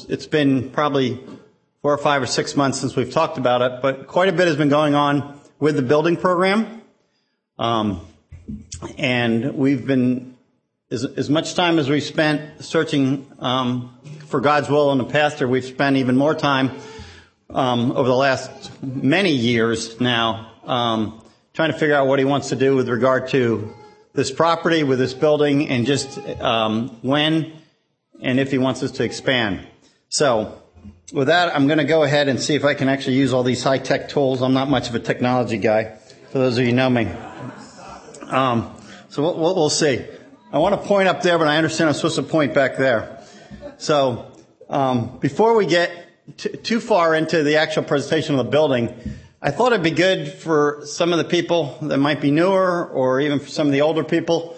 it's been probably 4 or 5 or 6 months since we've talked about it, but quite a bit has been going on with the building program. And we've been, as much time as we've spent searching for God's will in the pastor, we've spent even more time over the last many years now trying to figure out what he wants to do with regard to this property, with this building, and just when and if he wants us to expand. So with that, I'm going to go ahead and see if I can actually use all these high-tech tools. I'm not much of a technology guy, for those of you who know me. So we'll see. I want to point up there, but I understand I'm supposed to point back there. So before we get too far into the actual presentation of the building, I thought it'd be good for some of the people that might be newer, or even for some of the older people,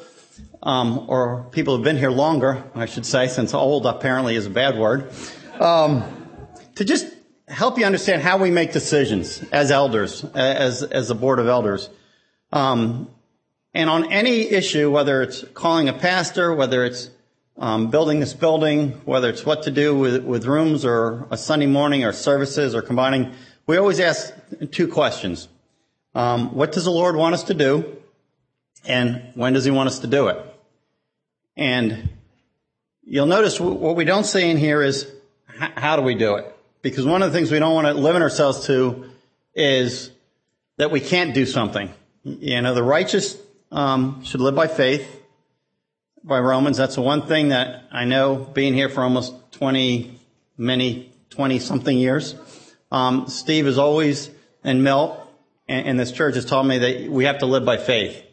or people who've been here longer, I should say, since old apparently is a bad word, to just help you understand how we make decisions as elders, as a board of elders. And on any issue, whether it's calling a pastor, whether it's building this building, whether it's what to do with rooms or a Sunday morning or services or combining, we always ask 2 questions. What does the Lord want us to do? And when does he want us to do it? And you'll notice what we don't say in here is, how do we do it? Because one of the things we don't want to limit ourselves to is that we can't do something. You know, the righteous should live by faith, by Romans. That's the one thing that I know, being here for almost 20-something years. Steve is always, and Milt, and this church has taught me that we have to live by faith.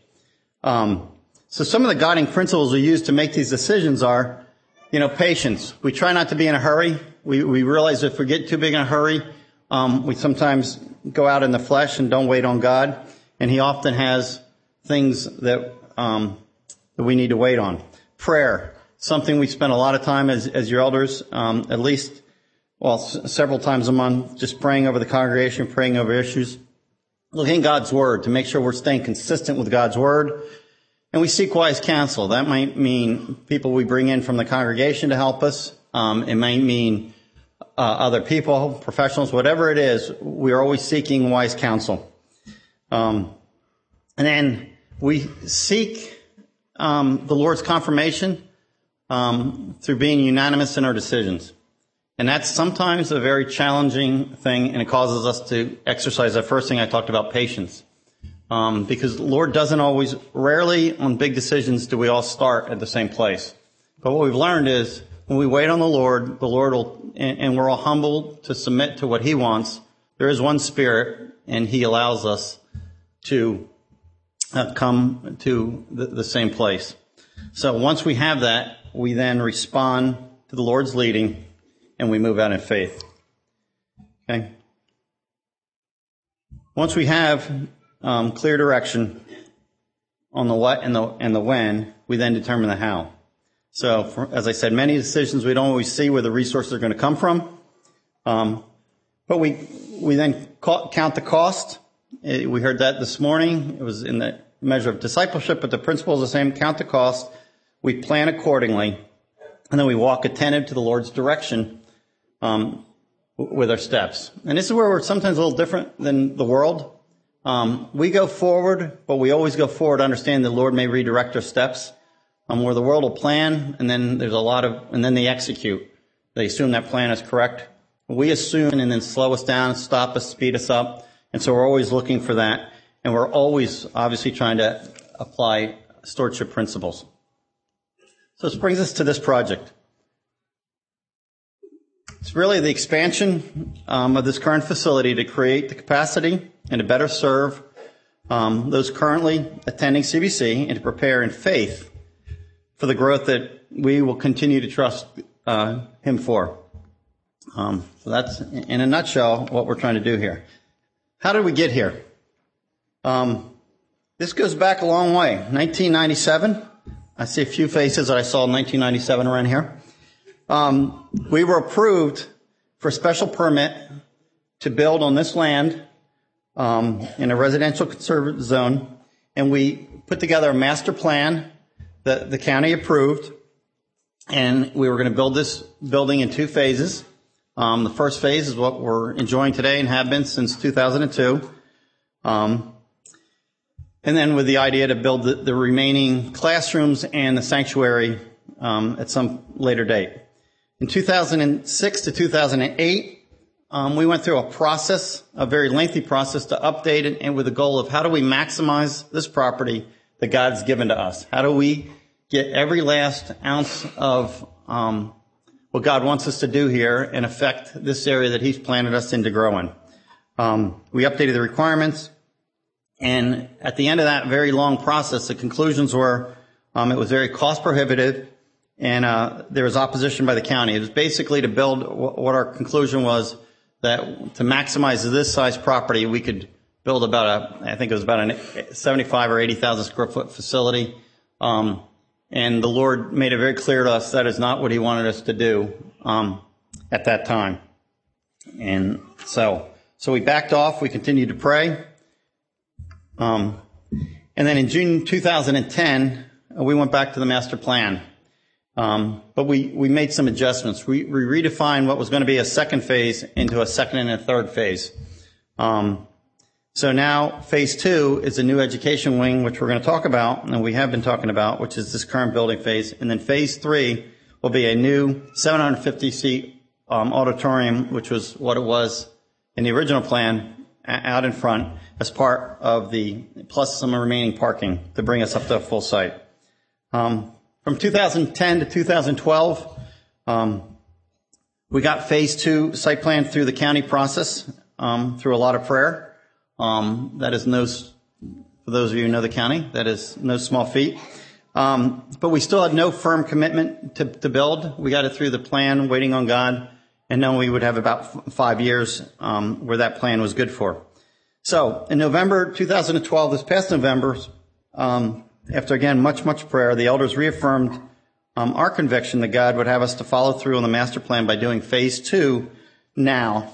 So some of the guiding principles we use to make these decisions are, patience. We try not to be in a hurry. We realize if we get too big in a hurry, we sometimes go out in the flesh and don't wait on God. And he often has things that we need to wait on. Prayer, something we spend a lot of time as your elders, at least, several times a month, just praying over the congregation, praying over issues. Looking at God's Word to make sure we're staying consistent with God's Word. And we seek wise counsel. That might mean people we bring in from the congregation to help us. It might mean other people, professionals, whatever it is, we are always seeking wise counsel. And then we seek the Lord's confirmation through being unanimous in our decisions. And that's sometimes a very challenging thing, and it causes us to exercise that first thing I talked about, patience. Because the Lord doesn't always, rarely on big decisions do we all start at the same place. But what we've learned is when we wait on the Lord will, and we're all humble to submit to what he wants, there is one Spirit, and he allows us to come to the same place. So once we have that, we then respond to the Lord's leading, and we move out in faith. Okay? Once we have clear direction on the what and the when, we then determine the how. So, as I said, many decisions we don't always see where the resources are going to come from. But we then count the cost. We heard that this morning. It was in the measure of discipleship, but the principle is the same. Count the cost. We plan accordingly. And then we walk attentive to the Lord's direction with our steps. And this is where we're sometimes a little different than the world. We go forward, but we always go forward understanding the Lord may redirect our steps. Where the world will plan, and then and then they execute. They assume that plan is correct. We assume and then slow us down, stop us, speed us up. And so we're always looking for that. And we're always obviously trying to apply stewardship principles. So this brings us to this project. It's really the expansion of this current facility to create the capacity and to better serve those currently attending CBC and to prepare in faith for the growth that we will continue to trust him for. So that's, in a nutshell, what we're trying to do here. How did we get here? This goes back a long way. 1997. I see a few faces that I saw in 1997 around here. We were approved for a special permit to build on this land in a residential conservative zone, and we put together a master plan that the county approved, and we were going to build this building in 2 phases. The first phase is what we're enjoying today and have been since 2002. And then with the idea to build the remaining classrooms and the sanctuary at some later date. In 2006 to 2008, we went through a very lengthy process to update it, and with the goal of how do we maximize this property that God's given to us? How do we get every last ounce of what God wants us to do here and affect this area that He's planted us into growing? We updated the requirements, and at the end of that very long process, the conclusions were it was very cost prohibitive, and there was opposition by the county. It was basically to build what our conclusion was, that to maximize this size property, we could build about a 75 or 80,000 square foot facility. And the Lord made it very clear to us that is not what He wanted us to do at that time. And so we backed off. We continued to pray. And then in June 2010, we went back to the master plan. But we made some adjustments. We redefined what was going to be a second phase into a second and a third phase. So now phase 2 is a new education wing, which we're going to talk about, and we have been talking about, which is this current building phase. And then phase 3 will be a new 750-seat auditorium, which was what it was in the original plan, out in front, as part of plus some remaining parking to bring us up to a full site. From 2010 to 2012, we got phase 2 site plan through the county process, through a lot of prayer. That is for those of you who know the county, that is no small feat. But we still had no firm commitment to build. We got it through the plan, waiting on God, and then we would have about 5 years where that plan was good for. So in November 2012, this past November, after again much prayer, the elders reaffirmed our conviction that God would have us to follow through on the master plan by doing phase 2 now,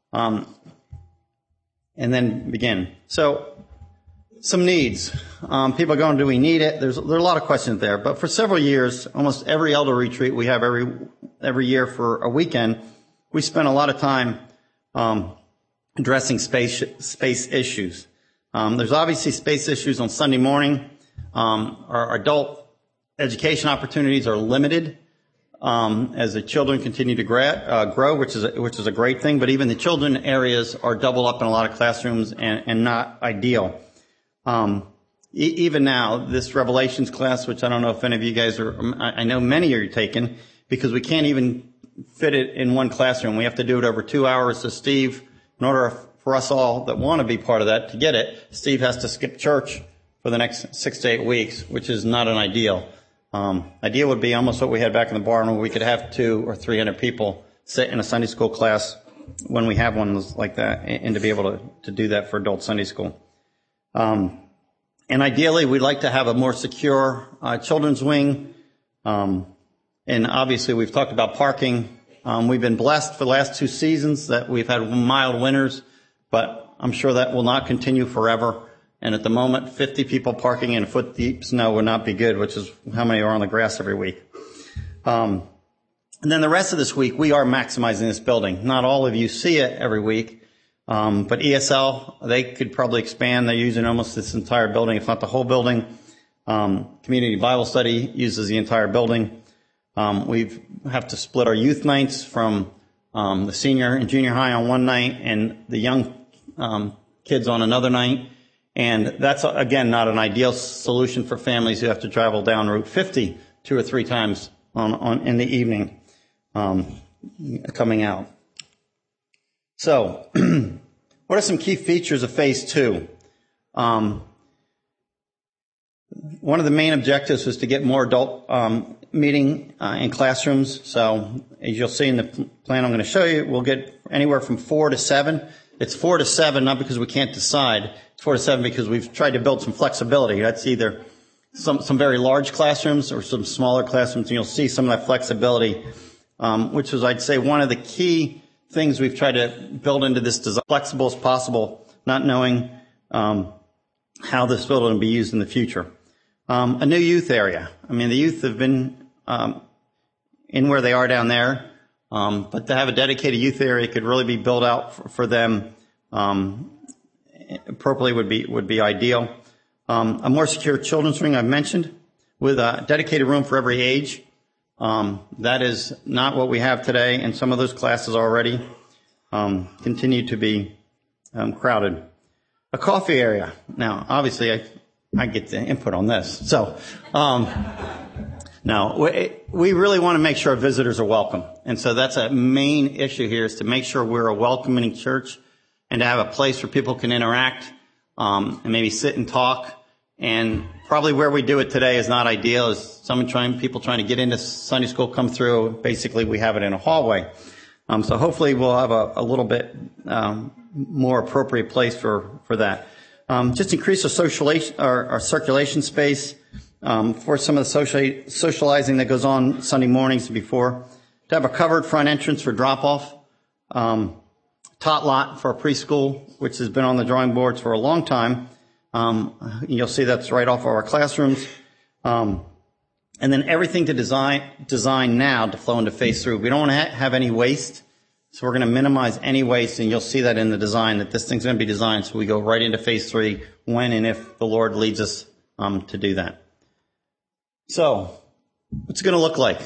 and then begin. So some needs. People are going, do we need it? There are a lot of questions there. But for several years, almost every elder retreat we have every year for a weekend, we spend a lot of time addressing space issues. There's obviously space issues on Sunday morning. Our adult education opportunities are limited as the children continue to grow, which is a great thing. But even the children areas are doubled up in a lot of classrooms and not ideal. Even now, this Revelations class, which I don't know if any of you guys I know many are taking, because we can't even fit it in one classroom. We have to do it over 2 hours. So Steve, in order for us all that want to be part of that to get it, Steve has to skip church for the next 6 to 8 weeks, which is not an ideal. Ideal would be almost what we had back in the barn, where we could have 200 or 300 people sit in a Sunday school class when we have one like that, and to be able to do that for adult Sunday school. And ideally, we'd like to have a more secure children's wing. And obviously, we've talked about parking. We've been blessed for the last 2 seasons that we've had mild winters, but I'm sure that will not continue forever. And at the moment, 50 people parking in foot-deep snow would not be good, which is how many are on the grass every week. And then the rest of this week, we are maximizing this building. Not all of you see it every week, but ESL, they could probably expand. They're using almost this entire building, if not the whole building. Community Bible Study uses the entire building. We have to split our youth nights from the senior and junior high on one night and the young kids on another night. And that's, again, not an ideal solution for families who have to travel down Route 50 2 or 3 times in the evening coming out. So what are some key features of Phase 2? One of the main objectives was to get more adult meeting in classrooms. So as you'll see in the plan I'm going to show you, we'll get anywhere from 4 to 7. It's 4 to 7, not because we can't decide. It's 4 to 7 because we've tried to build some flexibility. That's either some very large classrooms or some smaller classrooms, and you'll see some of that flexibility, which was, I'd say, one of the key things we've tried to build into this design, flexible as possible, not knowing how this building will be used in the future. A new youth area. I mean, the youth have been in where they are down there. But to have a dedicated youth area could really be built out for them appropriately would be ideal. A more secure children's wing I've mentioned, with a dedicated room for every age. That is not what we have today, and some of those classes already continue to be crowded. A coffee area. Now, obviously, I get the input on this. So, no, we really want to make sure our visitors are welcome. And so that's a main issue here, is to make sure we're a welcoming church and to have a place where people can interact and maybe sit and talk. And probably where we do it today is not ideal. Is people trying to get into Sunday school come through. Basically, we have it in a hallway. So hopefully we'll have a little bit more appropriate place for that. Just increase our circulation space for some of the socializing that goes on Sunday mornings before. To have a covered front entrance for drop-off. Tot lot for a preschool, which has been on the drawing boards for a long time. You'll see that's right off of our classrooms. And then everything to design now to flow into phase 3. We don't want to have any waste, so we're going to minimize any waste, and you'll see that in the design, that this thing's going to be designed so we go right into phase 3 when and if the Lord leads us to do that. So, what's it going to look like?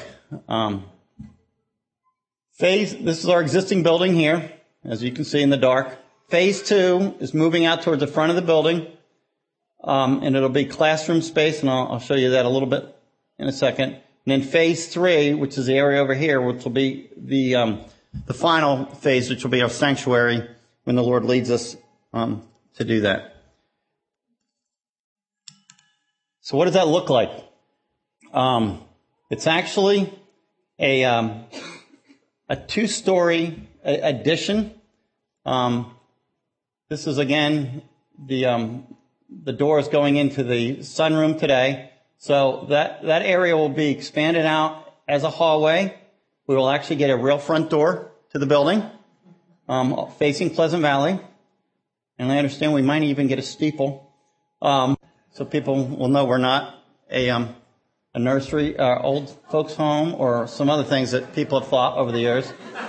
This is our existing building here, as you can see in the dark. Phase 2 is moving out towards the front of the building. And it'll be classroom space, and I'll show you that a little bit in a second. And then phase 3, which is the area over here, which will be the final phase, which will be our sanctuary when the Lord leads us to do that. So what does that look like? It's actually a 2-story addition. This is again the doors going into the sunroom today. So that area will be expanded out as a hallway. We will actually get a real front door to the building, facing Pleasant Valley. And I understand we might even get a steeple, so people will know we're not a nursery, old folks home, or some other things that people have thought over the years.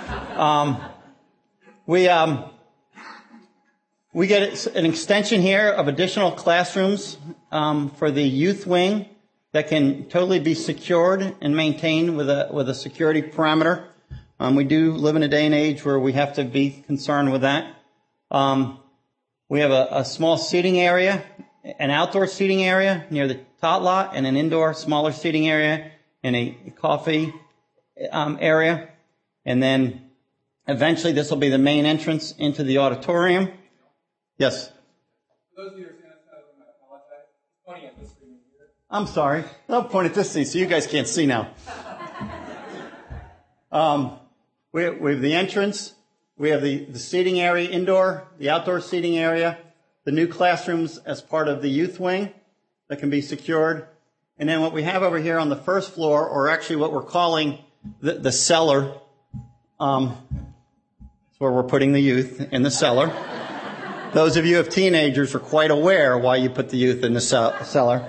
We get an extension here of additional classrooms for the youth wing that can totally be secured and maintained with a security parameter. We do live in a day and age where we have to be concerned with that. We have a small seating area, an outdoor seating area near the tot lot, and an indoor smaller seating area and a coffee area. And then eventually this will be the main entrance into the auditorium. Yes? For those of you who are saying I apologize. Pointing at this screen here. I'm sorry. I'll point at this thing so you guys can't see now. We have the entrance. We have the seating area indoor, the outdoor seating area, the new classrooms as part of the youth wing that can be secured. And then what we have over here on the first floor, or actually what we're calling the cellar, is where we're putting the youth, in the cellar. Those of you who have teenagers are quite aware why you put the youth in the cellar.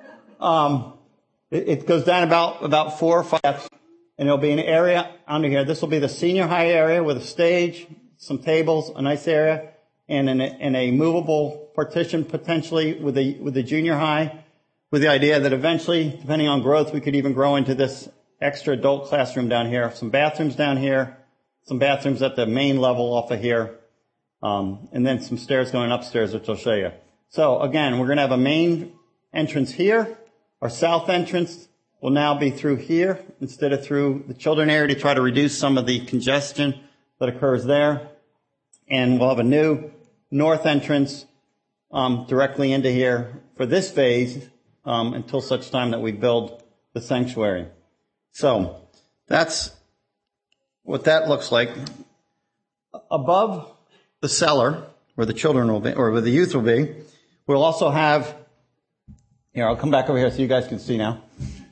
It goes down about 4 or 5 steps, and there'll be an area under here. This will be the senior high area with a stage, some tables, a nice area, and a movable partition potentially with the junior high, with the idea that eventually, depending on growth, we could even grow into this extra adult classroom down here. Some bathrooms down here, some bathrooms at the main level off of here. And then some stairs going upstairs, which I'll show you. So again, we're going to have a main entrance here. Our south entrance will now be through here instead of through the children area to try to reduce some of the congestion that occurs there. And we'll have a new north entrance directly into here for this phase until such time that we build the sanctuary. So that's what that looks like. Above the cellar, where the children will be, or where the youth will be, we'll also have, here, I'll come back over here so you guys can see now.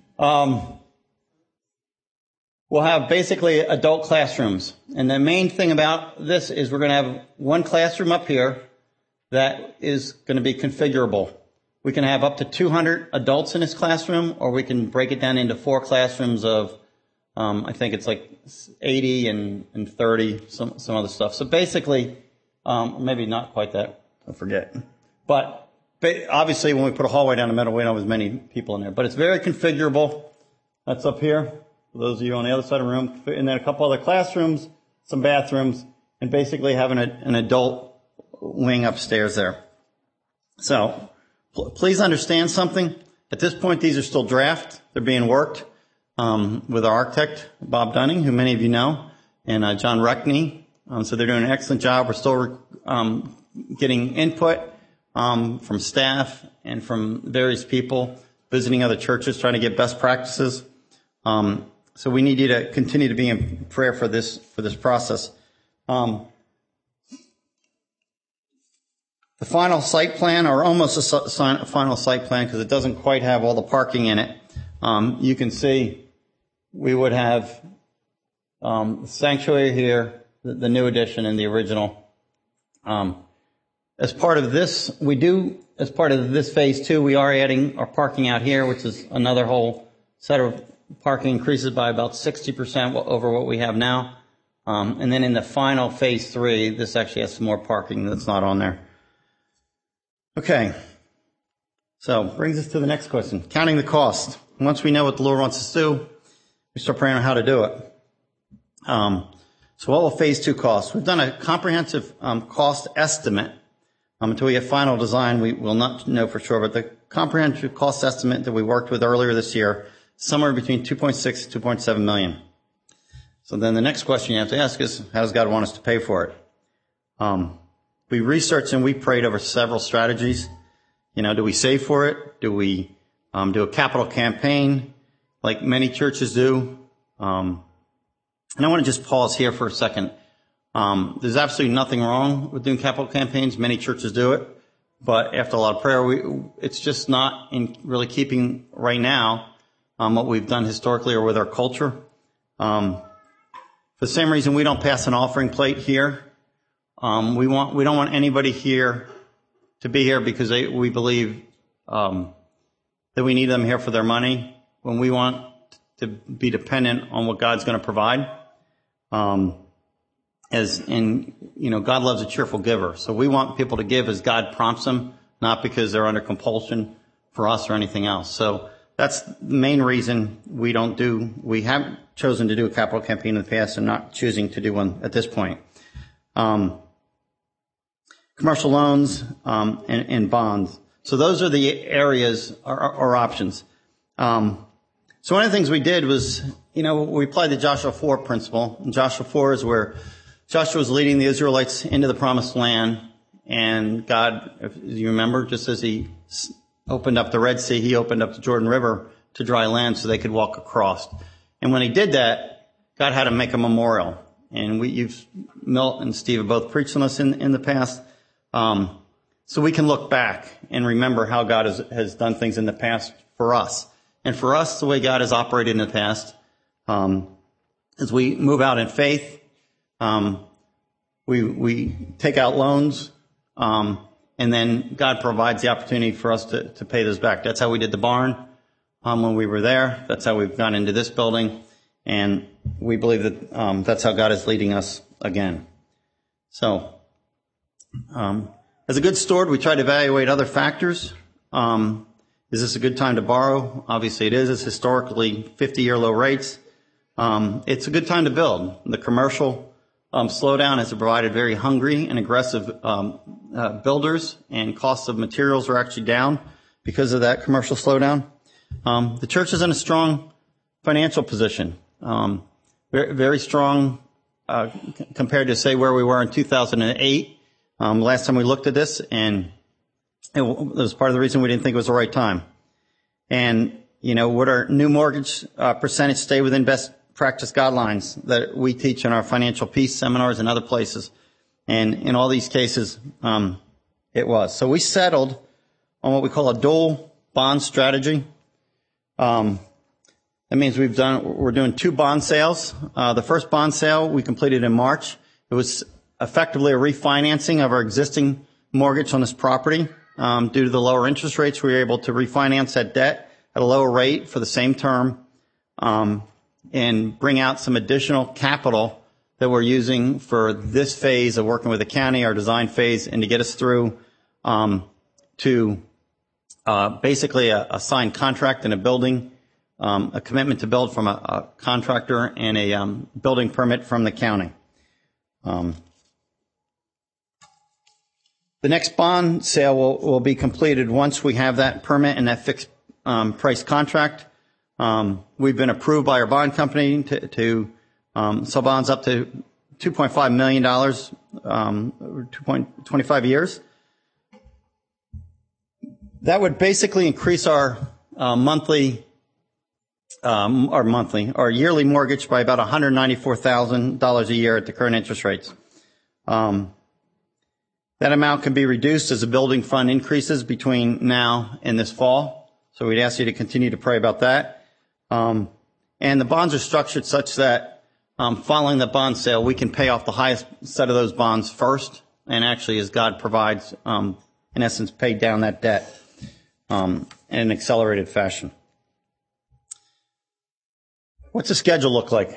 We'll have basically adult classrooms. And the main thing about this is we're going to have one classroom up here that is going to be configurable. We can have up to 200 adults in this classroom, or we can break it down into 4 classrooms of I think it's like 80 and 30, some other stuff. So basically, maybe not quite that, I forget. But obviously when we put a hallway down the middle, we don't have as many people in there. But it's very configurable. That's up here, for those of you on the other side of the room. And then a couple other classrooms, some bathrooms, and basically having an adult wing upstairs there. So please understand something. At this point, these are still draft. They're being worked with our architect, Bob Dunning, who many of you know, and John Reckney. So they're doing an excellent job. We're still getting input from staff and from various people, visiting other churches, trying to get best practices. So we need you to continue to be in prayer for this process. The final site plan, or almost a final site plan, because it doesn't quite have all the parking in it. You can see we would have the sanctuary here, the new addition, and the original. As part of this phase 2, we are adding our parking out here, which is another whole set of parking, increases by about 60% over what we have now. And then in the final phase 3, this actually has some more parking that's not on there. Okay. So brings us to the next question. Counting the cost. Once we know what the Lord wants us to do, we start praying on how to do it. So what will phase 2 cost? We've done a comprehensive cost estimate. Until we get final design, we will not know for sure, but the comprehensive cost estimate that we worked with earlier this year, somewhere between 2.6 to 2.7 million. So then the next question you have to ask is, how does God want us to pay for it? We researched and we prayed over several strategies. Do we save for it? Do we do a capital campaign like many churches do? And I want to just pause here for a second. There's absolutely nothing wrong with doing capital campaigns. Many churches do it. But after a lot of prayer, it's just not in really keeping right now what we've done historically or with our culture. For the same reason we don't pass an offering plate here. We don't want anybody here to be here because we believe that we need them here for their money, when we want to be dependent on what God's going to provide. God loves a cheerful giver. So we want people to give as God prompts them, not because they're under compulsion for us or anything else. So that's the main reason we haven't chosen to do a capital campaign in the past and not choosing to do one at this point. Commercial loans, and bonds. So those are the areas or options. So one of the things we did was, we applied the Joshua 4 principle. And Joshua 4 is where Joshua was leading the Israelites into the promised land. And God, if you remember, just as he opened up the Red Sea, he opened up the Jordan River to dry land so they could walk across. And when he did that, God had to make a memorial. And Milt and Steve have both preached on this in the past. So we can look back and remember how God has done things in the past for us. And for us, the way God has operated in the past, as we move out in faith, we take out loans, and then God provides the opportunity for us to pay those back. That's how we did the barn, when we were there. That's how we've gone into this building. And we believe that, that's how God is leading us again. So, as a good steward, we try to evaluate other factors. Is this a good time to borrow? Obviously it is. It's historically 50-year low rates. It's a good time to build. The commercial slowdown has provided very hungry and aggressive builders, and costs of materials are actually down because of that commercial slowdown. The church is in a strong financial position, very, very strong compared to, say, where we were in 2008. Last time we looked at this, and it was part of the reason we didn't think it was the right time. And, would our new mortgage percentage stay within best practice guidelines that we teach in our financial peace seminars and other places? And in all these cases, it was. So we settled on what we call a dual bond strategy. That means we're doing 2 bond sales. The first bond sale we completed in March. It was effectively a refinancing of our existing mortgage on this property. Due to the lower interest rates, we were able to refinance that debt at a lower rate for the same term. And and bring out some additional capital that we're using for this phase of working with the county, our design phase, and to get us through to basically a signed contract and a building, a commitment to build from a contractor and a building permit from the county. The next bond sale will be completed once we have that permit and that fixed price contract. We've been approved by our bond company to sell bonds up to $2.5 million, 2.25 years. That would basically increase our yearly mortgage by about $194,000 a year at the current interest rates. That amount can be reduced as the building fund increases between now and this fall. So we'd ask you to continue to pray about that. And the bonds are structured such that following the bond sale, we can pay off the highest set of those bonds first, and actually, as God provides, in essence, pay down that debt in an accelerated fashion. What's the schedule look like?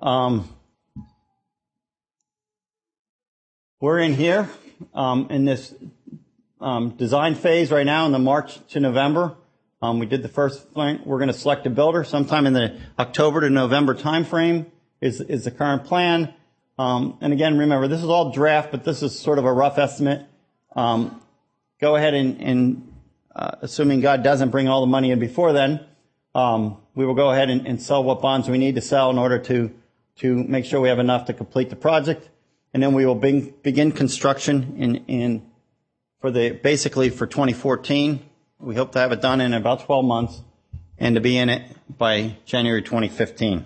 We're in here in this design phase right now in the March to November. We did the first thing. We're going to select a builder sometime in the October to November time frame is the current plan. And again, remember, this is all draft, but this is sort of a rough estimate. Go ahead and assuming God doesn't bring all the money in before then, we will go ahead and sell what bonds we need to sell in order to make sure we have enough to complete the project. And then we will begin construction basically for 2014. We hope to have it done in about 12 months and to be in it by January 2015.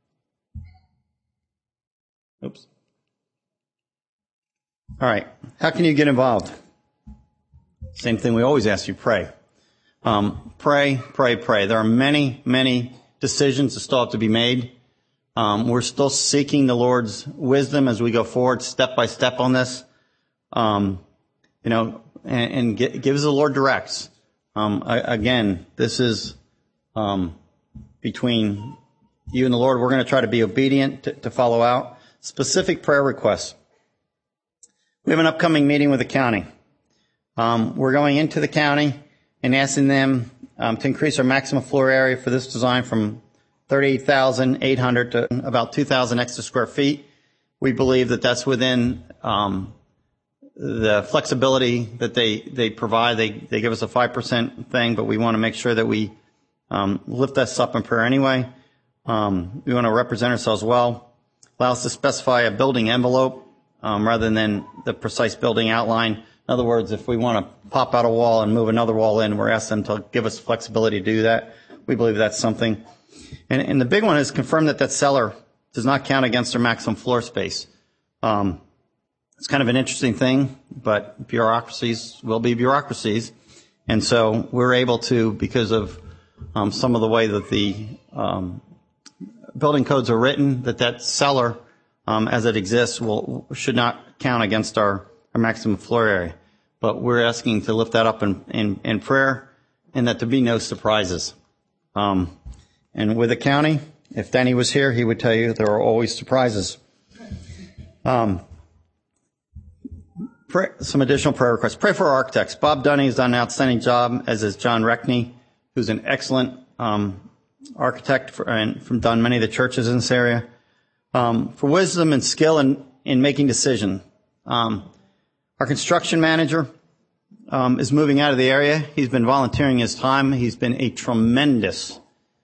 Oops. All right. How can you get involved? Same thing we always ask you, pray. Pray. There are many, many decisions that still have to be made. We're still seeking the Lord's wisdom as we go forward step by step on this. And give as the Lord directs. Again, this is between you and the Lord. We're going to try to be obedient to follow out. Specific prayer requests. We have an upcoming meeting with the county. We're going into the county and asking them to increase our maximum floor area for this design from 38,800 to about 2,000 extra square feet. We believe that that's within the flexibility that they provide. They give us a 5% thing, but we want to make sure that we lift this up in prayer anyway. We want to represent ourselves well. Allow us to specify a building envelope rather than the precise building outline. In other words, if we want to pop out a wall and move another wall in, we're asking them to give us flexibility to do that. We believe that's something. And the big one is confirm that seller does not count against their maximum floor space. It's kind of an interesting thing, but bureaucracies will be bureaucracies. And so we're able to, because of some of the way that the building codes are written, that seller, as it exists, should not count against our maximum floor area. But we're asking to lift that up in prayer and that there be no surprises. And with the county, if Danny was here, he would tell you there are always surprises. Some additional prayer requests. Pray for our architects. Bob Dunning has done an outstanding job, as is John Reckney, who's an excellent architect from done many of the churches in this area. For wisdom and skill in making decisions. Our construction manager is moving out of the area. He's been volunteering his time. He's been a tremendous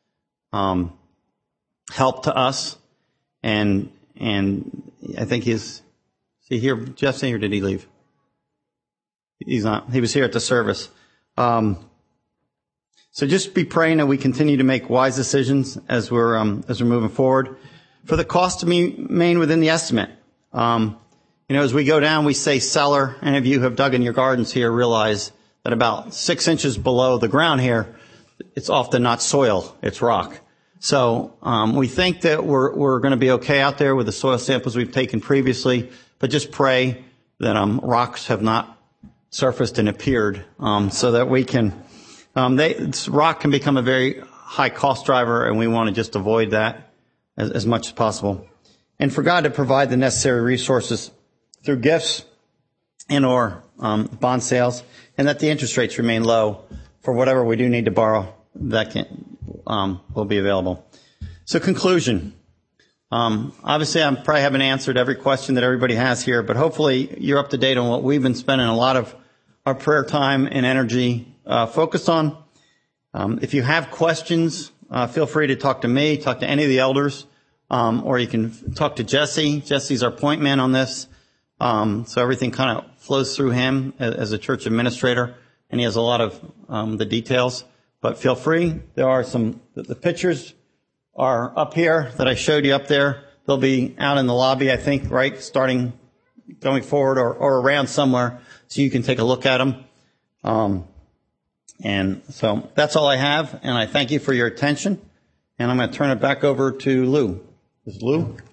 help to us, and I think is he here? Jeff's here, or did he leave? He's not. He was here at the service. So just be praying that we continue to make wise decisions as we're moving forward. For the cost to remain within the estimate. As we go down, we say cellar. Any of you who have dug in your gardens here realize that about 6 inches below the ground here, it's often not soil, it's rock. So we think that we're going to be okay out there with the soil samples we've taken previously, but just pray that rocks have not surfaced and appeared, so that we can. Rock can become a very high cost driver, and we want to just avoid that. as much as possible. And for God to provide the necessary resources through gifts and or bond sales, and that the interest rates remain low for whatever we do need to borrow that will be available. So conclusion. Obviously, I probably haven't answered every question that everybody has here, but hopefully you're up to date on what we've been spending a lot of our prayer time and energy focused on. If you have questions, feel free to talk to me, talk to any of the elders, or you can talk to Jesse. Jesse's our point man on this. So everything kind of flows through him as a church administrator, and he has a lot of the details. But feel free. There are the pictures are up here that I showed you up there. They'll be out in the lobby, I think, right, starting going forward or around somewhere, so you can take a look at them. And so that's all I have, and I thank you for your attention. And I'm going to turn it back over to Lou. Is Lou?